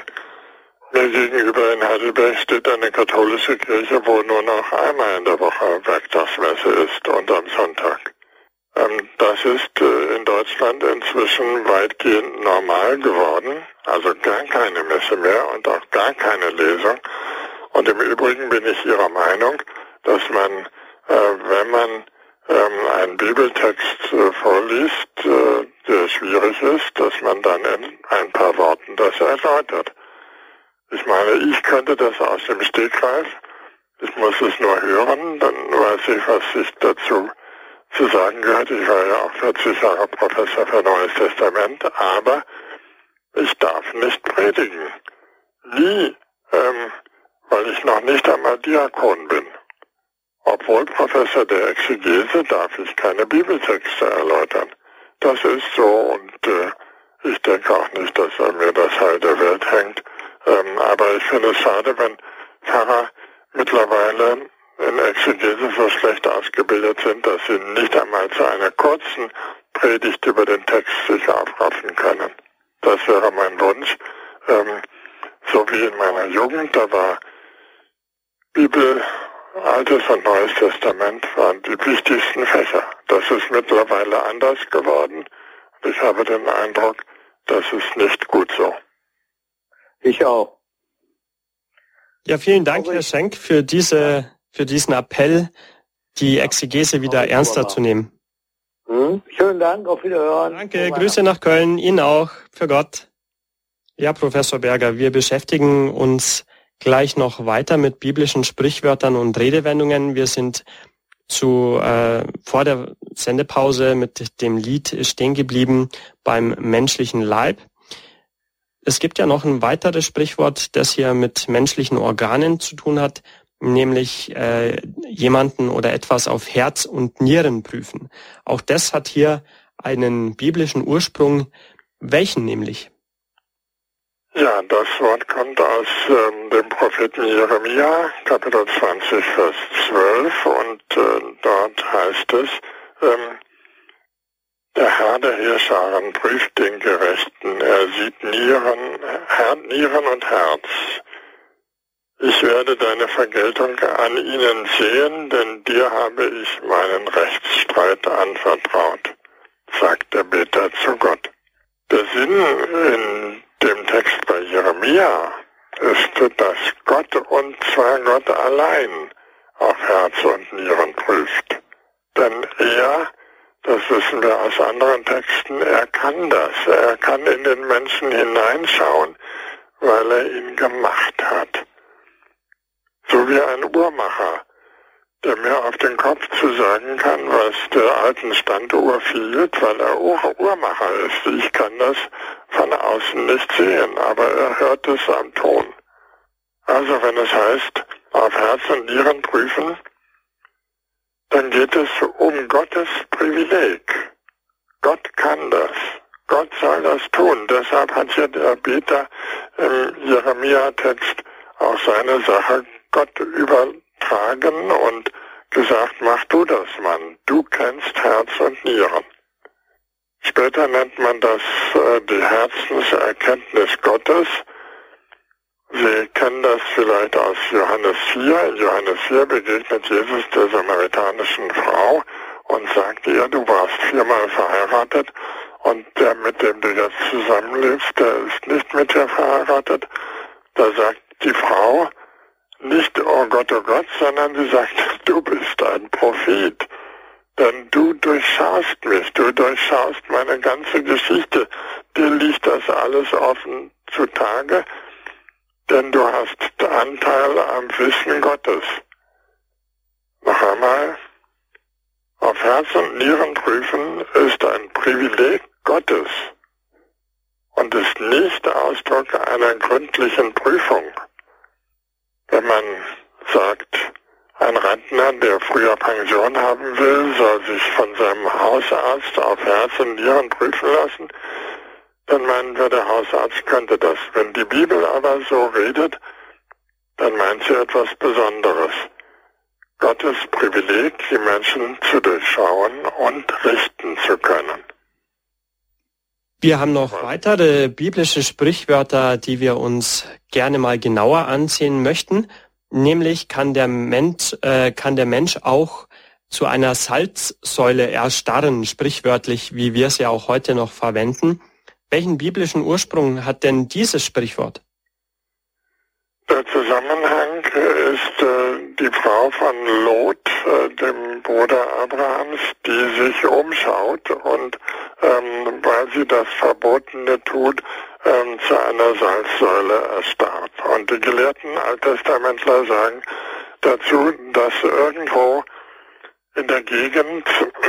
Mir gegenüber in Heidelberg steht eine katholische Kirche, wo nur noch einmal in der Woche Werktagsmesse ist und am Sonntag. Ähm, das ist äh, in Deutschland inzwischen weitgehend normal geworden, also gar keine Messe mehr und auch gar keine Lesung. Und im Übrigen bin ich Ihrer Meinung, dass man, äh, wenn man ähm, einen Bibeltext äh, vorliest, äh, der schwierig ist, dass man dann in ein paar Worten das erläutert. Ich meine, ich könnte das aus dem Stegreif, ich muss es nur hören, dann weiß ich, was ich dazu zu sagen gehört. Ich war ja auch vierzig Jahre Professor für Neues Testament, aber ich darf nicht predigen. Nie, ähm, weil ich noch nicht einmal Diakon bin. Obwohl Professor der Exegese darf ich keine Bibeltexte erläutern. Das ist so und äh, ich denke auch nicht, dass an mir das Heil der Welt hängt. Ähm, aber ich finde es schade, wenn Pfarrer mittlerweile in Exegese so schlecht ausgebildet sind, dass sie nicht einmal zu einer kurzen Predigt über den Text sich aufraffen können. Das wäre mein Wunsch. Ähm, so wie in meiner Jugend, da war Bibel, Altes und Neues Testament waren die wichtigsten Fächer. Das ist mittlerweile anders geworden. Und ich habe den Eindruck, das ist nicht gut so. Ich auch. Ja, vielen Dank, Herr Schenk, für diese für diesen Appell, die Exegese wieder ernster zu nehmen. Hm? Schönen Dank, auf Wiederhören. Danke, Grüße nach Köln, Ihnen auch, für Gott. Ja, Professor Berger, wir beschäftigen uns gleich noch weiter mit biblischen Sprichwörtern und Redewendungen. Wir sind zu äh, vor der Sendepause mit dem Lied stehen geblieben beim menschlichen Leib. Es gibt ja noch ein weiteres Sprichwort, das hier mit menschlichen Organen zu tun hat, nämlich äh, jemanden oder etwas auf Herz und Nieren prüfen. Auch das hat hier einen biblischen Ursprung. Welchen nämlich? Ja, das Wort kommt aus ähm, dem Propheten Jeremia, Kapitel zwanzig, Vers zwölf, und äh, dort heißt es, ähm, der Herr der Heerscharen prüft den Gerechten, er sieht Nieren, Her- Nieren und Herz. Ich werde deine Vergeltung an ihnen sehen, denn dir habe ich meinen Rechtsstreit anvertraut, sagt der Beter zu Gott. Der Sinn in dem Text bei Jeremia ist, dass Gott und zwar Gott allein auf Herz und Nieren prüft. Denn er, das wissen wir aus anderen Texten, er kann das. Er kann in den Menschen hineinschauen, weil er ihn gemacht hat. So wie ein Uhrmacher, der mir auf den Kopf zu sagen kann, was der alten Standuhr fehlt, weil er Uhr Uhrmacher ist. Ich kann das von außen nicht sehen, aber er hört es am Ton. Also wenn es heißt, auf Herz und Nieren prüfen, dann geht es um Gottes Privileg. Gott kann das. Gott soll das tun. Deshalb hat hier der Beter im Jeremia-Text auch seine Sache Gott übertragen und gesagt, mach du das, Mann. Du kennst Herz und Nieren. Später nennt man das äh, die Herzenserkenntnis Gottes. Sie kennen das vielleicht aus Johannes vier. In Johannes vier begegnet Jesus der samaritanischen Frau und sagt ihr, du warst viermal verheiratet und der, mit dem du jetzt zusammenlebst, der ist nicht mit dir verheiratet. Da sagt die Frau nicht, oh Gott, oh Gott, sondern sie sagt, du bist ein Prophet. Denn du durchschaust mich, du durchschaust meine ganze Geschichte. Dir liegt das alles offen zutage, denn du hast Anteil am Wissen Gottes. Noch einmal, auf Herz und Nieren prüfen ist ein Privileg Gottes und ist nicht Ausdruck einer gründlichen Prüfung. Wenn man sagt, ein Rentner, der früher Pension haben will, soll sich von seinem Hausarzt auf Herz und Nieren prüfen lassen, dann meinen wir, der Hausarzt könnte das. Wenn die Bibel aber so redet, dann meint sie etwas Besonderes. Gottes Privileg, die Menschen zu durchschauen und richten zu können. Wir haben noch weitere biblische Sprichwörter, die wir uns gerne mal genauer ansehen möchten. Nämlich kann der Mensch, äh, kann der Mensch auch zu einer Salzsäule erstarren, sprichwörtlich, wie wir es ja auch heute noch verwenden. Welchen biblischen Ursprung hat denn dieses Sprichwort? Der Zusammenhang ist äh, die Frau von Lot, äh, dem Bruder Abrahams, die sich umschaut und ähm, weil sie das Verbotene tut, ähm, zu einer Salzsäule erstarrt. Und die gelehrten Alttestamentler sagen dazu, dass irgendwo in der Gegend,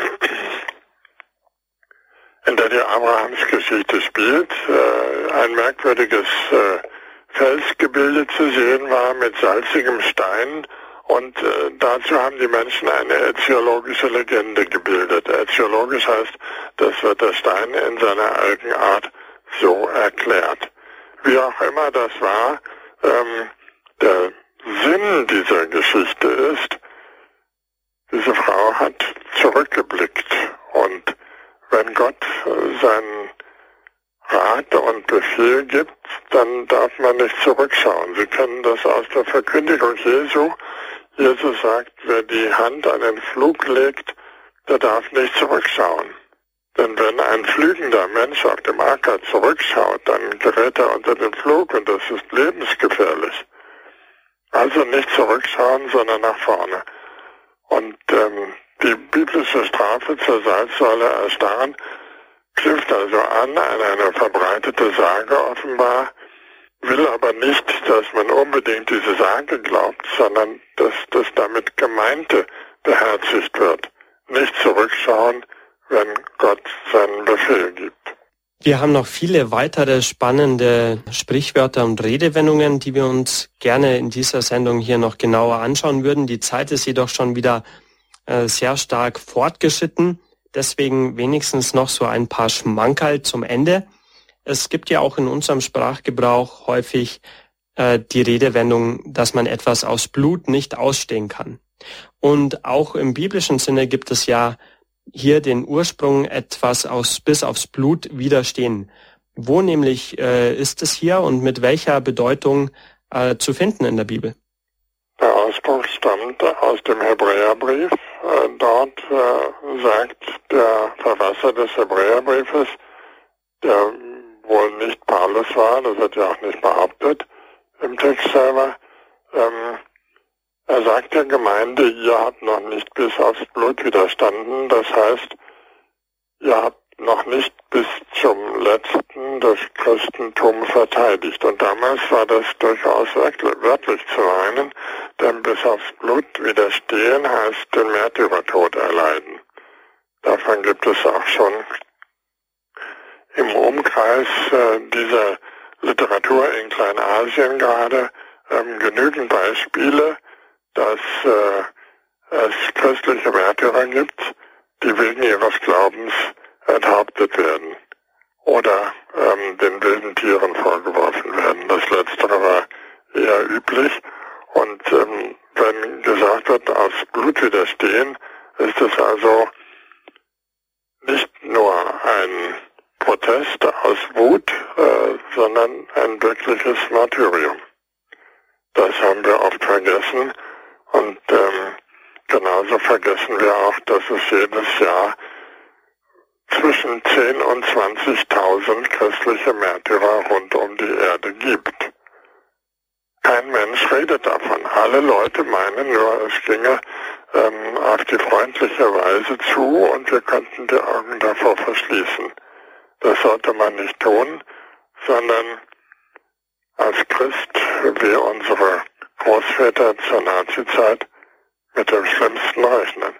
in der die Abrahamsgeschichte spielt, äh, ein merkwürdiges äh, Felsgebilde zu sehen war mit salzigem Stein und äh, dazu haben die Menschen eine äthiologische Legende gebildet. Äthiologisch heißt, das wird der Stein in seiner Eigenart so erklärt. Wie auch immer das war, ähm, der Sinn dieser Geschichte ist, diese Frau hat zurückgeblickt und wenn Gott äh, seinen Rat und Befehl gibt, dann darf man nicht zurückschauen. Sie kennen das aus der Verkündigung Jesu. Jesus sagt, wer die Hand an den Pflug legt, der darf nicht zurückschauen. Denn wenn ein pflügender Mensch auf dem Acker zurückschaut, dann gerät er unter den Pflug und das ist lebensgefährlich. Also nicht zurückschauen, sondern nach vorne. Und ähm, die biblische Strafe zur Salzsäule erstarren knüpft also an an eine verbreitete Sage offenbar, will aber nicht, dass man unbedingt diese Sage glaubt, sondern dass das damit Gemeinte beherzigt wird. Nicht zurückschauen, wenn Gott seinen Befehl gibt. Wir haben noch viele weitere spannende Sprichwörter und Redewendungen, die wir uns gerne in dieser Sendung hier noch genauer anschauen würden. Die Zeit ist jedoch schon wieder äh, sehr stark fortgeschritten. Deswegen wenigstens noch so ein paar Schmankerl zum Ende. Es gibt ja auch in unserem Sprachgebrauch häufig äh, die Redewendung, dass man etwas aus Blut nicht ausstehen kann. Und auch im biblischen Sinne gibt es ja hier den Ursprung, etwas aus bis aufs Blut widerstehen. Wo nämlich äh, ist es hier und mit welcher Bedeutung äh, zu finden in der Bibel? Der Ausdruck stammt aus dem Hebräerbrief. Äh, dort äh, sagt der Verfasser des Hebräerbriefes, der wohl nicht Paulus war, das wird ja auch nicht behauptet im Text selber, ähm, er sagt der Gemeinde, ihr habt noch nicht bis aufs Blut widerstanden, das heißt, ihr habt noch nicht bis zum Letzten das Christentum verteidigt. Und damals war das durchaus wörtlich zu meinen, denn bis aufs Blut widerstehen heißt den Märtyrertod erleiden. Davon gibt es auch schon im Umkreis äh, dieser Literatur in Kleinasien gerade ähm, genügend Beispiele, dass äh, es christliche Märtyrer gibt, die wegen ihres Glaubens enthauptet werden oder ähm, den wilden Tieren vorgeworfen werden. Das Letztere war eher üblich. Und ähm, wenn gesagt wird, aufs Blut widerstehen, ist es also nicht nur ein Protest aus Wut, äh, sondern ein wirkliches Martyrium. Das haben wir oft vergessen. Und ähm, genauso vergessen wir auch, dass es jedes Jahr zwischen zehntausend und zwanzigtausend christliche Märtyrer rund um die Erde gibt. Kein Mensch redet davon. Alle Leute meinen nur, es ginge ähm, auf die freundliche Weise zu und wir könnten die Augen davor verschließen. Das sollte man nicht tun, sondern als Christ, wie unsere Großväter zur Nazizeit, mit dem Schlimmsten rechnen.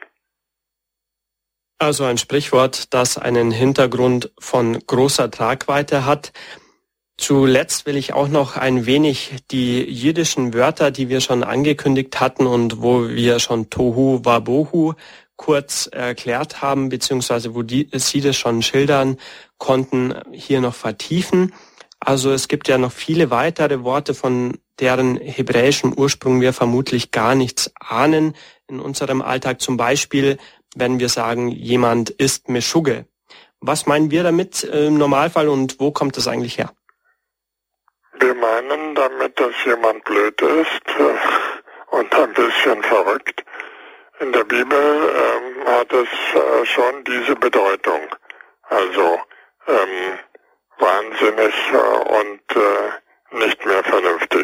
Also ein Sprichwort, das einen Hintergrund von großer Tragweite hat. Zuletzt will ich auch noch ein wenig die jiddischen Wörter, die wir schon angekündigt hatten und wo wir schon Tohu Wabohu kurz erklärt haben, beziehungsweise wo die, Sie das schon schildern konnten, hier noch vertiefen. Also es gibt ja noch viele weitere Worte, von deren hebräischem Ursprung wir vermutlich gar nichts ahnen in unserem Alltag. Zum Beispiel, wenn wir sagen, jemand ist Meschugge. Was meinen wir damit im Normalfall und wo kommt das eigentlich her? Wir meinen damit, dass jemand blöd ist und ein bisschen verrückt. In der Bibel ähm, hat es äh, schon diese Bedeutung. Also ähm, wahnsinnig äh, und äh, nicht mehr vernünftig.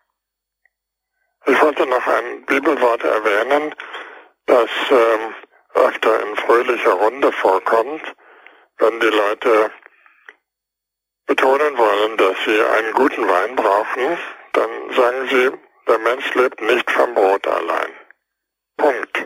Ich wollte noch ein Bibelwort erwähnen, das ähm, öfter in fröhlicher Runde vorkommt, wenn die Leute betonen wollen, dass sie einen guten Wein brauchen, dann sagen sie, der Mensch lebt nicht vom Brot allein. Punkt.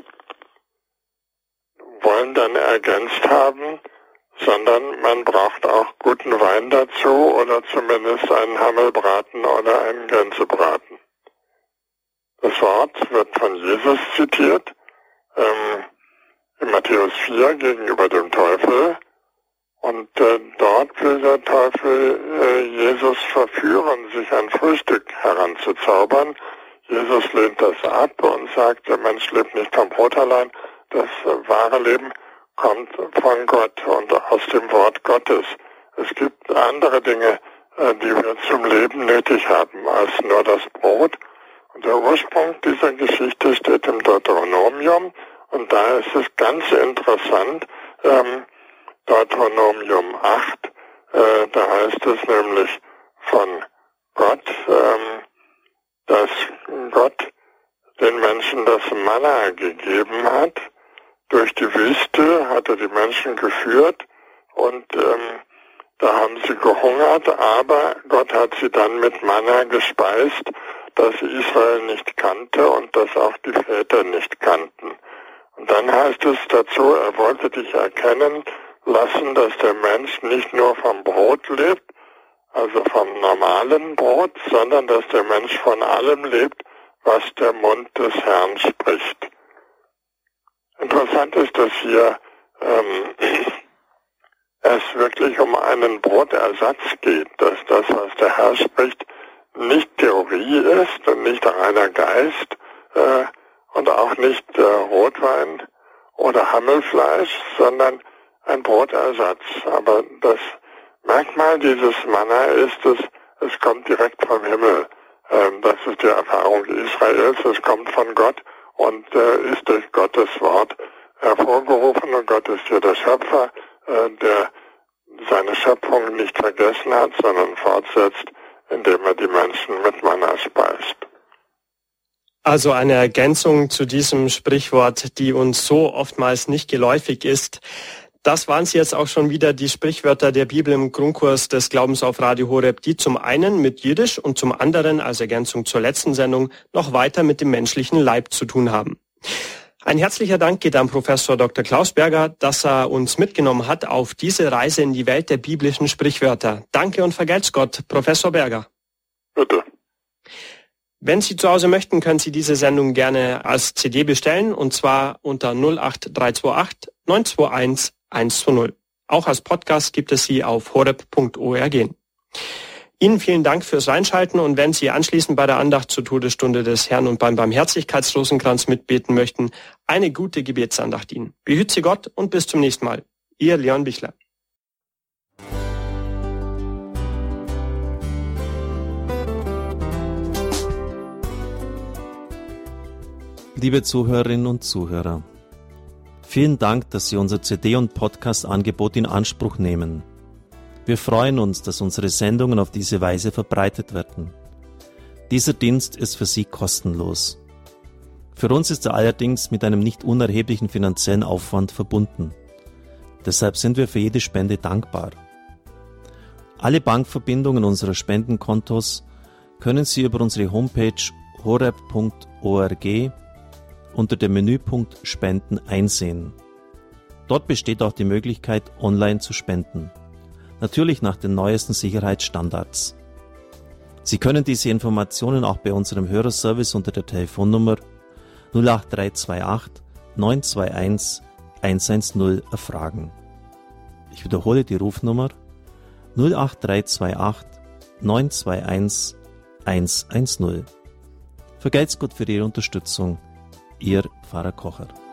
Wollen dann ergänzt haben, sondern man braucht auch guten Wein dazu oder zumindest einen Hammelbraten oder einen Gänsebraten. Das Wort wird von Jesus zitiert, ähm, in Matthäus vier gegenüber dem Teufel. Und äh, dort will der Teufel äh, Jesus verführen, sich ein Frühstück heranzuzaubern. Jesus lehnt das ab und sagt, der Mensch lebt nicht vom Brot allein. Das äh, wahre Leben kommt von Gott und aus dem Wort Gottes. Es gibt andere Dinge, äh, die wir zum Leben nötig haben, als nur das Brot. Und der Ursprung dieser Geschichte steht im Deuteronomium. Und da ist es ganz interessant, ähm, Deuteronomium acht, äh, da heißt es nämlich von Gott, ähm, dass Gott den Menschen das Manna gegeben hat. Durch die Wüste hat er die Menschen geführt und ähm, da haben sie gehungert, aber Gott hat sie dann mit Manna gespeist, das Israel nicht kannte und das auch die Väter nicht kannten. Und dann heißt es dazu, er wollte dich erkennen lassen, dass der Mensch nicht nur vom Brot lebt, also vom normalen Brot, sondern dass der Mensch von allem lebt, was der Mund des Herrn spricht. Interessant ist, dass hier ähm, es wirklich um einen Brotersatz geht, dass das, was der Herr spricht, nicht Theorie ist und nicht reiner Geist äh, und auch nicht äh, Rotwein oder Hammelfleisch, sondern ein Brotersatz. Aber das Merkmal dieses Manna ist, es, es kommt direkt vom Himmel. Ähm, das ist die Erfahrung Israels, es kommt von Gott und äh, ist durch Gottes Wort hervorgerufen und Gott ist hier der Schöpfer, äh, der seine Schöpfung nicht vergessen hat, sondern fortsetzt, indem er die Menschen mit Manna speist. Also eine Ergänzung zu diesem Sprichwort, die uns so oftmals nicht geläufig ist. Das waren sie jetzt auch schon wieder, die Sprichwörter der Bibel im Grundkurs des Glaubens auf Radio Horeb, die zum einen mit Jiddisch und zum anderen als Ergänzung zur letzten Sendung noch weiter mit dem menschlichen Leib zu tun haben. Ein herzlicher Dank geht an Professor Doktor Klaus Berger, dass er uns mitgenommen hat auf diese Reise in die Welt der biblischen Sprichwörter. Danke und vergelt's Gott, Professor Berger. Bitte. Wenn Sie zu Hause möchten, können Sie diese Sendung gerne als C D bestellen, und zwar unter null acht drei zwei acht neun zwei eins eins zwei null. Auch als Podcast gibt es sie auf horeb punkt org. Ihnen vielen Dank fürs Reinschalten, und wenn Sie anschließend bei der Andacht zur Todesstunde des Herrn und beim Barmherzigkeitsrosenkranz mitbeten möchten, eine gute Gebetsandacht Ihnen. Behüt Sie Gott und bis zum nächsten Mal. Ihr Leon Bichler. Liebe Zuhörerinnen und Zuhörer, vielen Dank, dass Sie unser C D- und Podcast-Angebot in Anspruch nehmen. Wir freuen uns, dass unsere Sendungen auf diese Weise verbreitet werden. Dieser Dienst ist für Sie kostenlos. Für uns ist er allerdings mit einem nicht unerheblichen finanziellen Aufwand verbunden. Deshalb sind wir für jede Spende dankbar. Alle Bankverbindungen unserer Spendenkontos können Sie über unsere Homepage horeb punkt org unter dem Menüpunkt Spenden einsehen. Dort besteht auch die Möglichkeit, online zu spenden. Natürlich nach den neuesten Sicherheitsstandards. Sie können diese Informationen auch bei unserem Hörerservice unter der Telefonnummer null acht drei zwei acht neun zwei eins eins eins null erfragen. Ich wiederhole die Rufnummer null acht drei zwei acht neun zwei eins eins eins null. Vergelt's Gott für Ihre Unterstützung. Ihr Pfarrer Kocher.